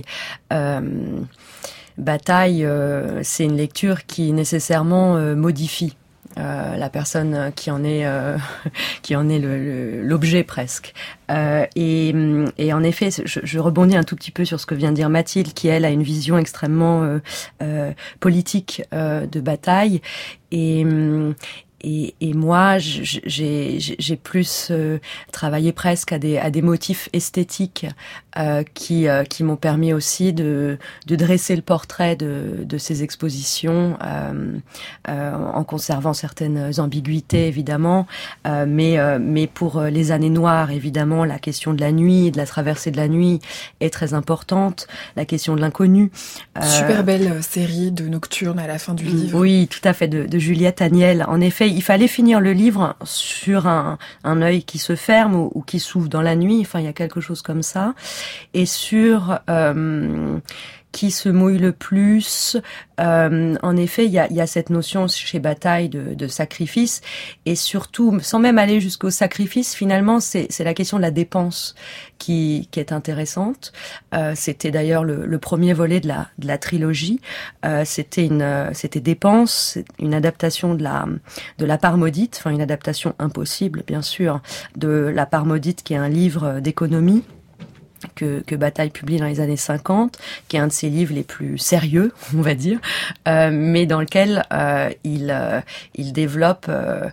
Bataille, c'est une lecture qui nécessairement modifie la personne qui en est l'objet presque. Et en effet, je rebondis un tout petit peu sur ce que vient de dire Mathilde, qui elle a une vision extrêmement politique de Bataille. Et moi, j'ai plus travaillé presque à des motifs esthétiques qui m'ont permis aussi de dresser le portrait de ces expositions en conservant certaines ambiguïtés évidemment, mais pour les années noires évidemment la question de la nuit, de la traversée de la nuit est très importante, la question de l'inconnu. Super belle série de nocturnes à la fin du livre. Oui, tout à fait, de Juliette Agnel. En effet, il fallait finir le livre sur un œil qui se ferme ou qui s'ouvre dans la nuit. Enfin, il y a quelque chose comme ça. Et sur qui se mouille le plus. En effet, il y a cette notion chez Bataille de sacrifice, et surtout, sans même aller jusqu'au sacrifice, finalement, c'est la question de la dépense qui est intéressante. C'était d'ailleurs le premier volet de la trilogie. C'était Dépense, une adaptation de la part maudite, enfin une adaptation impossible, bien sûr, de La part maudite, qui est un livre d'économie que Bataille publie dans les années 50, qui est un de ses livres les plus sérieux, on va dire, mais dans lequel il développe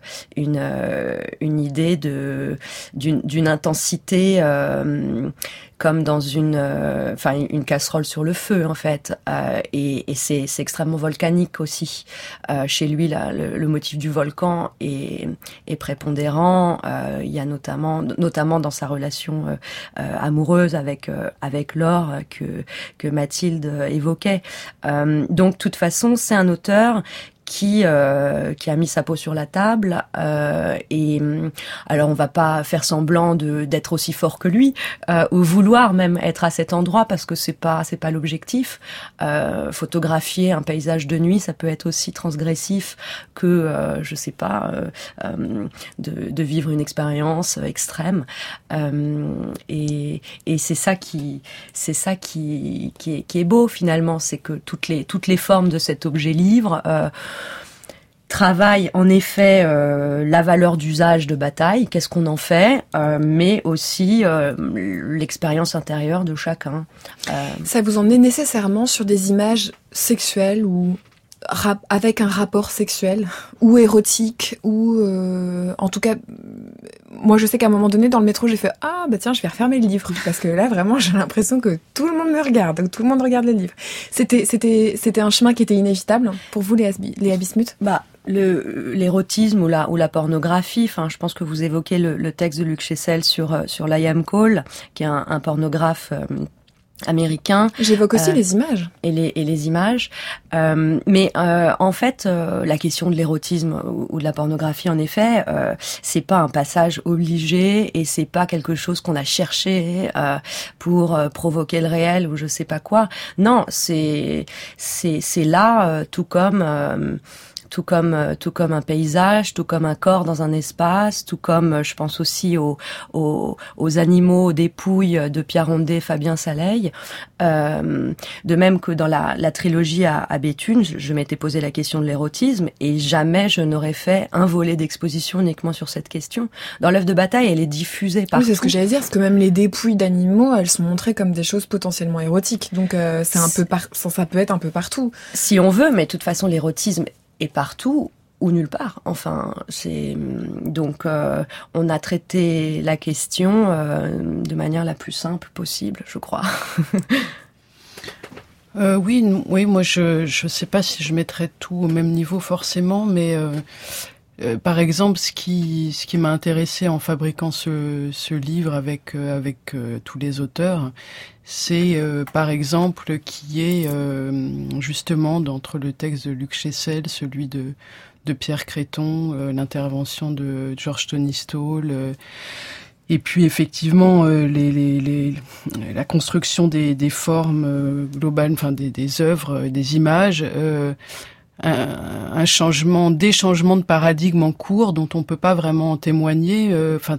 une idée d'une intensité comme dans une casserole sur le feu en fait, et c'est extrêmement volcanique aussi. Chez lui, le motif du volcan est prépondérant. Il y a notamment dans sa relation amoureuse avec Laure que Mathilde évoquait. Donc, de toute façon, c'est un auteur qui a mis sa peau sur la table, et alors on va pas faire semblant d'être aussi fort que lui, ou vouloir même être à cet endroit, parce que c'est pas l'objectif. Photographier un paysage de nuit, ça peut être aussi transgressif que je sais pas, de vivre une expérience extrême, et c'est ça qui est beau finalement, c'est que toutes les formes de cet objet livre travaille en effet la valeur d'usage de Bataille, qu'est-ce qu'on en fait, mais aussi l'expérience intérieure de chacun. Ça vous emmenait nécessairement sur des images sexuelles ou avec un rapport sexuel ou érotique, ou en tout cas, moi je sais qu'à un moment donné dans le métro j'ai fait tiens, je vais refermer le livre, parce que là vraiment j'ai l'impression que tout le monde me regarde, tout le monde regarde le livre. C'était un chemin qui était inévitable pour vous, Léa Bismuth? L'érotisme ou la pornographie, enfin je pense que vous évoquez le texte de Luc Chessel sur Liam Cole, qui est un pornographe américain. J'évoque aussi les images. Et les images. Mais en fait, la question de l'érotisme ou de la pornographie, en effet, c'est pas un passage obligé, et c'est pas quelque chose qu'on a cherché pour provoquer le réel ou je sais pas quoi. Non, c'est là, tout comme un paysage, tout comme un corps dans un espace, tout comme je pense aussi aux animaux, aux dépouilles de Pierre Rondet, Fabien Saleil. De même que dans la trilogie à Béthune, je m'étais posé la question de l'érotisme, et jamais je n'aurais fait un volet d'exposition uniquement sur cette question. Dans l'œuvre de Bataille, elle est diffusée partout. Oui, c'est ce que j'allais dire, parce que même les dépouilles d'animaux, elles sont montrées comme des choses potentiellement érotiques. Donc ça peut être un peu partout. Si on veut, mais de toute façon l'érotisme est partout ou nulle part. Enfin, donc on a traité la question de manière la plus simple possible, je crois. Oui, moi je sais pas si je mettrais tout au même niveau forcément, mais par exemple, ce qui m'a intéressé en fabriquant ce livre avec tous les auteurs, c'est par exemple qui est justement d'entre le texte de Luc Chessel, celui de Pierre Créton, l'intervention de Georges Tony Stoll, Et puis effectivement, la construction des formes globales, enfin des œuvres, des images, des changements de paradigme en cours dont on peut pas vraiment témoigner.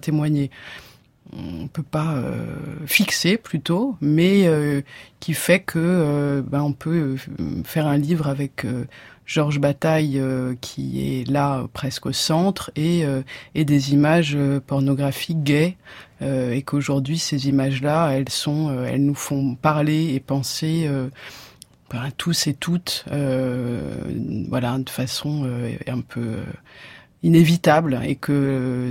On peut pas fixer plutôt, mais qui fait que on peut faire un livre avec Georges Bataille qui est là presque au centre et des images pornographiques gays et qu'aujourd'hui ces images-là elles nous font parler et penser tous et toutes de façon un peu inévitable et que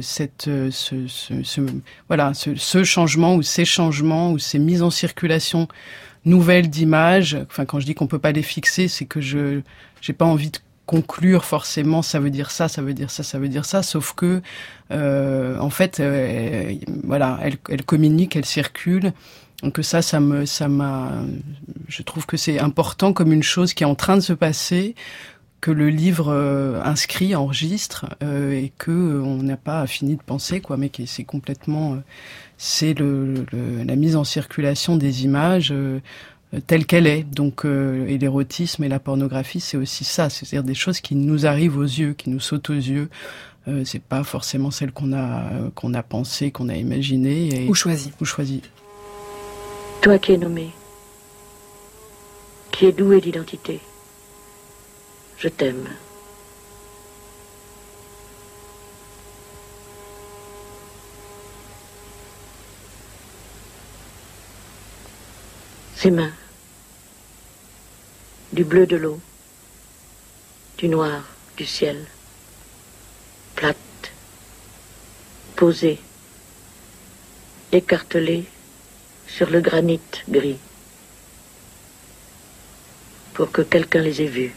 ce changement ou ces changements ou ces mises en circulation nouvelles d'images, enfin quand je dis qu'on peut pas les fixer, c'est que j'ai pas envie de conclure forcément ça veut dire ça, ça veut dire ça, ça veut dire ça, sauf que en fait elles communiquent, elles circulent. Donc je trouve que c'est important comme une chose qui est en train de se passer, que le livre inscrit, enregistre, et que on n'a pas fini de penser, quoi, mais que c'est complètement, c'est la mise en circulation des images telle qu'elle est. Donc, et l'érotisme et la pornographie, c'est aussi ça, c'est-à-dire des choses qui nous arrivent aux yeux, qui nous sautent aux yeux. C'est pas forcément celles qu'on a pensées, qu'on a imaginées ou choisies. Toi qui es nommé, qui es doué d'identité, je t'aime. Ces mains, du bleu de l'eau, du noir du ciel, plates, posées, écartelées sur le granit gris, pour que quelqu'un les ait vues.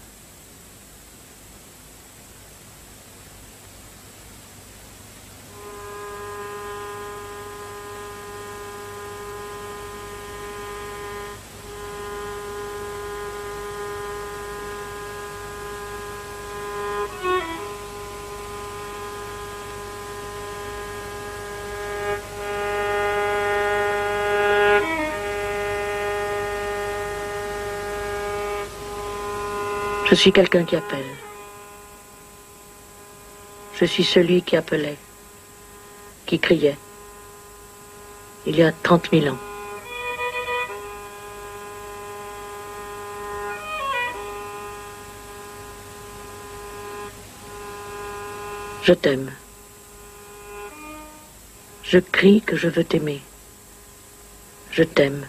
Je suis quelqu'un qui appelle. Je suis celui qui appelait, qui criait, il y a 30 000 ans. Je t'aime. Je crie que je veux t'aimer. Je t'aime.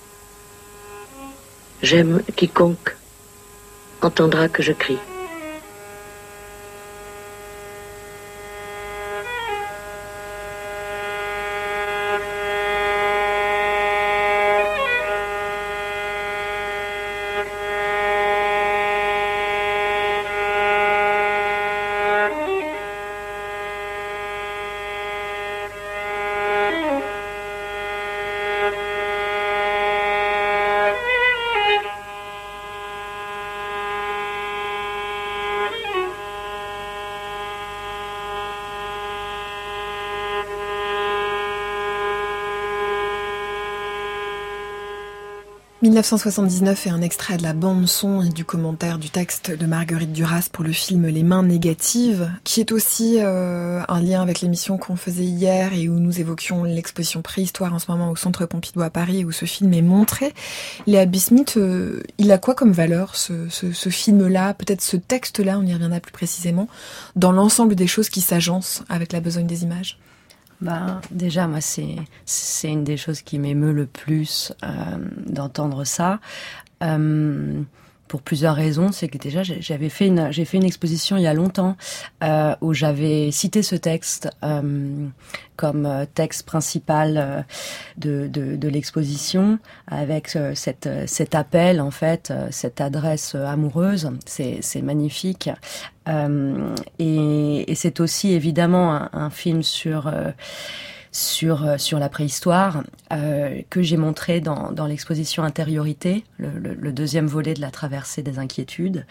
J'aime quiconque entendra que je crie. « 1979 est un extrait de la bande-son et du commentaire du texte de Marguerite Duras pour le film Les Mains négatives, qui est aussi un lien avec l'émission qu'on faisait hier et où nous évoquions l'exposition Préhistoire en ce moment au Centre Pompidou à Paris, où ce film est montré. Léa Bismuth, il a quoi comme valeur, ce film-là, peut-être ce texte-là, on y reviendra plus précisément, dans l'ensemble des choses qui s'agencent avec la besogne des images ? Déjà, moi, c'est une des choses qui m'émeut le plus d'entendre ça. Pour plusieurs raisons, c'est que déjà j'ai fait une exposition il y a longtemps où j'avais cité ce texte comme texte principal de l'exposition, avec cet appel en fait, cette adresse amoureuse. C'est magnifique. Et c'est aussi évidemment un film sur sur la préhistoire, que j'ai montré dans l'exposition Intériorité, le deuxième volet de la traversée des inquiétudes,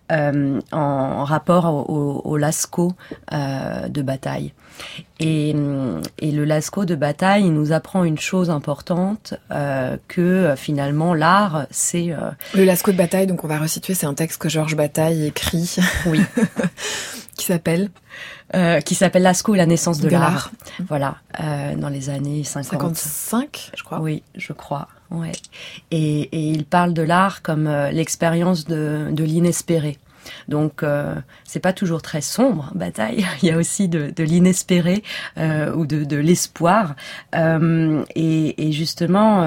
en rapport au Lascaux de Bataille. Et le Lascaux de Bataille, il nous apprend une chose importante, que finalement l'art, c'est... Le Lascaux de Bataille, donc on va resituer, c'est un texte que Georges Bataille écrit. Oui. Qui s'appelle Lascaux, la naissance de l'art. Voilà, dans les années 55, je crois. Oui, je crois. Ouais. Et il parle de l'art comme l'expérience de l'inespéré. Donc c'est pas toujours très sombre, Bataille. Il y a aussi de l'inespéré ou de l'espoir. Et justement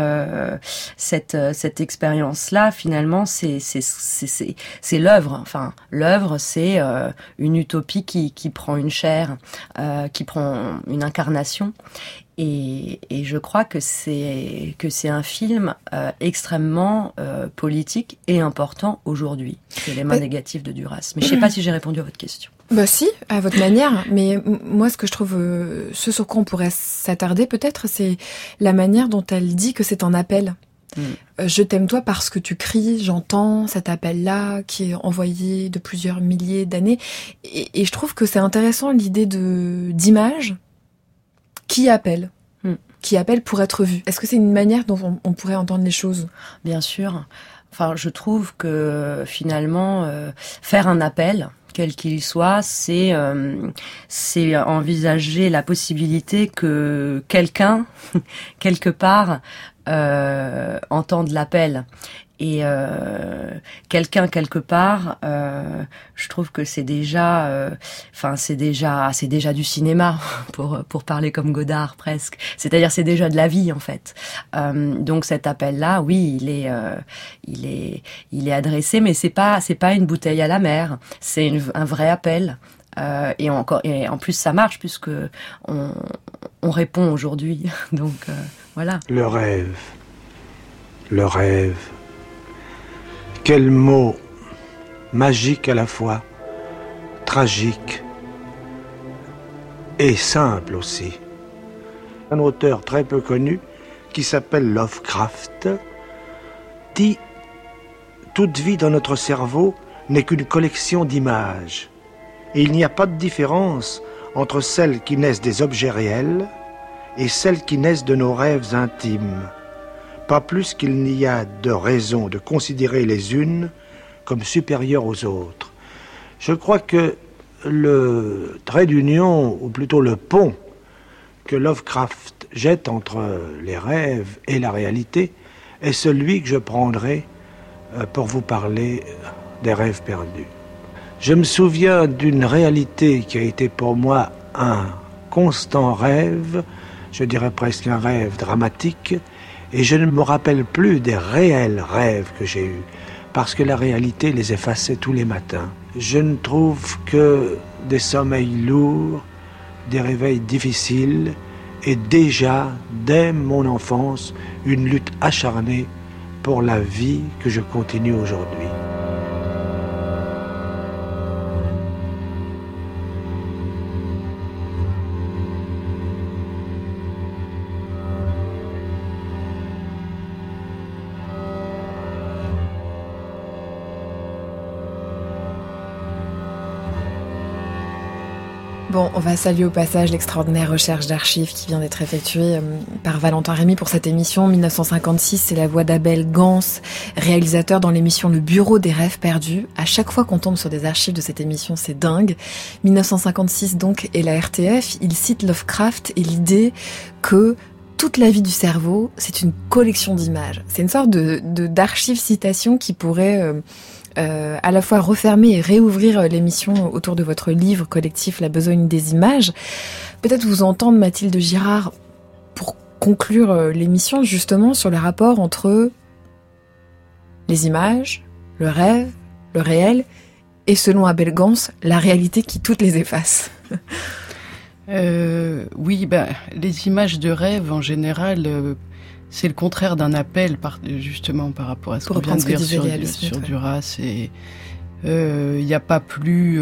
cette expérience-là, finalement, c'est l'œuvre. Enfin, l'œuvre, c'est une utopie qui prend une chair, qui prend une incarnation. Et je crois que c'est un film extrêmement politique et important aujourd'hui. C'est les mains négatives de Duras. Mais je sais pas si j'ai répondu à votre question. Bah si, à votre manière. Mais moi, ce que je trouve, ce sur quoi on pourrait s'attarder peut-être, c'est la manière dont elle dit que c'est un appel. Je t'aime toi parce que tu cries, j'entends cet appel-là qui est envoyé de plusieurs milliers d'années. Et je trouve que c'est intéressant l'idée d'image qui appelle pour être vu. Est-ce que c'est une manière dont on pourrait entendre les choses ? Bien sûr. Enfin, je trouve que finalement, faire un appel, quel qu'il soit, c'est envisager la possibilité que quelqu'un, quelque part, entende l'appel. Et quelqu'un quelque part, je trouve que c'est déjà du cinéma pour parler comme Godard presque. C'est-à-dire c'est déjà de la vie en fait. Donc cet appel-là, oui, il est adressé, mais c'est pas une bouteille à la mer. C'est un vrai appel. Et en plus ça marche puisque on répond aujourd'hui. Donc voilà. Le rêve. Quel mot magique à la fois, tragique et simple aussi. Un auteur très peu connu qui s'appelle Lovecraft dit « Toute vie dans notre cerveau n'est qu'une collection d'images et il n'y a pas de différence entre celles qui naissent des objets réels et celles qui naissent de nos rêves intimes. Pas plus qu'il n'y a de raison de considérer les unes comme supérieures aux autres. » Je crois que le trait d'union, ou plutôt le pont, que Lovecraft jette entre les rêves et la réalité, est celui que je prendrai pour vous parler des rêves perdus. Je me souviens d'une réalité qui a été pour moi un constant rêve, je dirais presque un rêve dramatique, et je ne me rappelle plus des réels rêves que j'ai eus, parce que la réalité les effaçait tous les matins. Je ne trouve que des sommeils lourds, des réveils difficiles, et déjà, dès mon enfance, une lutte acharnée pour la vie que je continue aujourd'hui. Bon, on va saluer au passage l'extraordinaire recherche d'archives qui vient d'être effectuée par Valentin Rémy pour cette émission. 1956, c'est la voix d'Abel Gans, réalisateur dans l'émission Le Bureau des rêves perdus. À chaque fois qu'on tombe sur des archives de cette émission, c'est dingue. 1956 donc, et la RTF, il cite Lovecraft et l'idée que toute la vie du cerveau, c'est une collection d'images. C'est une sorte d'archive citation qui pourrait à la fois refermer et réouvrir l'émission autour de votre livre collectif La besogne des images. Peut-être vous entendre, Mathilde Girard, pour conclure l'émission, justement sur le rapport entre les images, le rêve, le réel, et selon Abel Gans, la réalité qui toutes les efface. Oui, les images de rêve, en général, c'est le contraire d'un appel, justement, par rapport à ce qu'on vient de dire sur Duras Il n'y a pas plus,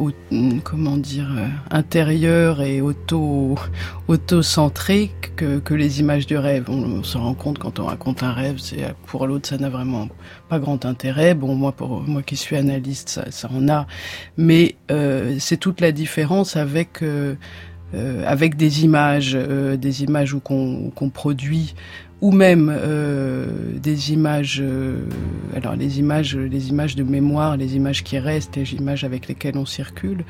intérieur et auto-centré que les images de rêve. On se rend compte quand on raconte un rêve, pour l'autre, ça n'a vraiment pas grand intérêt. Bon, moi qui suis analyste, ça en a. Mais c'est toute la différence avec des images qu'on produit, ou même des images, les images de mémoire, les images qui restent, les images avec lesquelles on circule.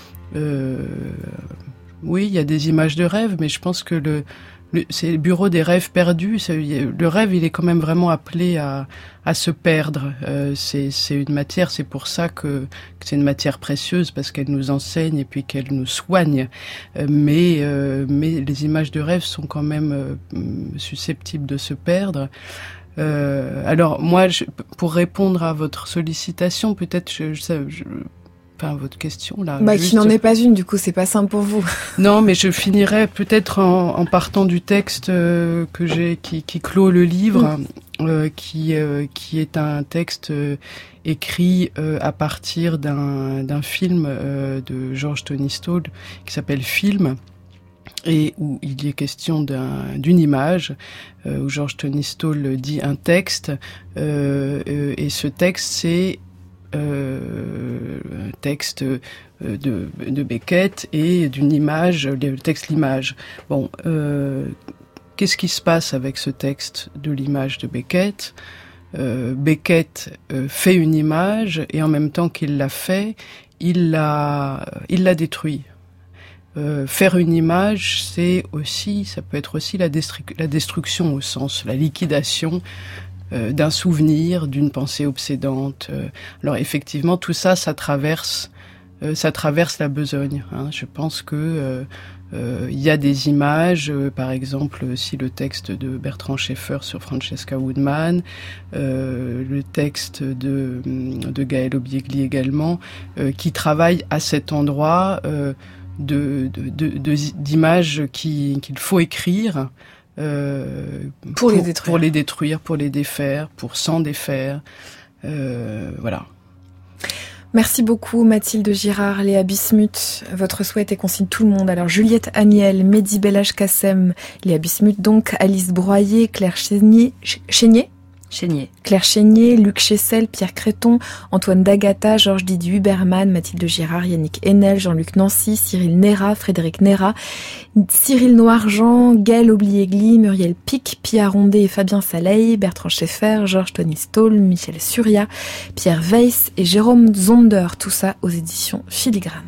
Oui, il y a des images de rêve, mais je pense que c'est le bureau des rêves perdus. Le rêve, il est quand même vraiment appelé à se perdre. C'est une matière, c'est pour ça que c'est une matière précieuse, parce qu'elle nous enseigne et puis qu'elle nous soigne. Mais les images de rêve sont quand même susceptibles de se perdre. Alors moi, pour répondre à votre sollicitation, peut-être votre question là. Qui n'en est pas une, du coup, c'est pas simple pour vous. Non, mais je finirai peut-être en partant du texte qui clôt le livre, qui est un texte écrit à partir d'un film de Georges Tony Stall qui s'appelle Film, et où il est question d'une image, où Georges Tony Stall dit un texte, et ce texte c'est un texte de Beckett et d'une image, le texte l'image. Bon, qu'est-ce qui se passe avec ce texte de l'image de Beckett? Beckett fait une image, et en même temps qu'il l'a fait, il l'a détruit. Faire une image, ça peut être aussi la destruction, au sens, la liquidation d'un souvenir, d'une pensée obsédante. Alors effectivement, tout ça, ça traverse la besogne. Je pense que il y a des images, par exemple, si le texte de Bertrand Schaeffer sur Francesca Woodman, le texte de Gaël Obiegli également, qui travaillent à cet endroit d'images qu'il faut écrire. Pour les détruire, pour les défaire, pour s'en défaire. Voilà. Merci beaucoup Mathilde Girard, Léa Bismuth. Votre souhait et consigne tout le monde. Alors Juliette Aniel, Mehdi Belhaj-Kassem, Léa Bismuth donc, Alice Broyer, Claire Chénier, Claire Chénier, Luc Chessel, Pierre Créton, Antoine D'Agata, Georges Didier Huberman, Mathilde Girard, Yannick Henel, Jean-Luc Nancy, Cyril Nera, Frédéric Nera, Cyril Noirjean, Gaël Obiegli, Muriel Pic, Pia Rondé et Fabien Saleil, Bertrand Schaeffer, Georges Tony Stall, Michel Surya, Pierre Weiss et Jérôme Zonder, tout ça aux éditions Filigrane.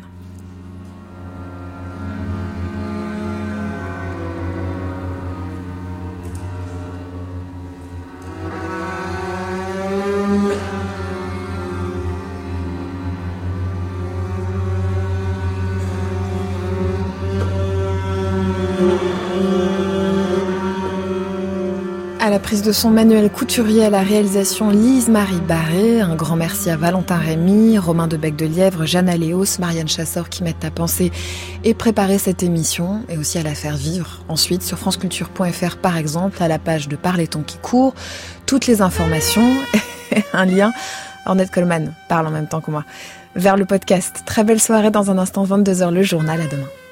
À la prise de son, Manuel Couturier, à la réalisation Lise-Marie Barré. Un grand merci à Valentin Rémy, Romain de Bec-de-Lièvre, Jeanne Aléos, Marianne Chassor qui m'aident à penser et préparer cette émission et aussi à la faire vivre. Ensuite, sur franceculture.fr par exemple, à la page de Parle-t-on qui court, toutes les informations et un lien. Ornette Coleman parle en même temps que moi vers le podcast. Très belle soirée, dans un instant 22h le journal, à demain.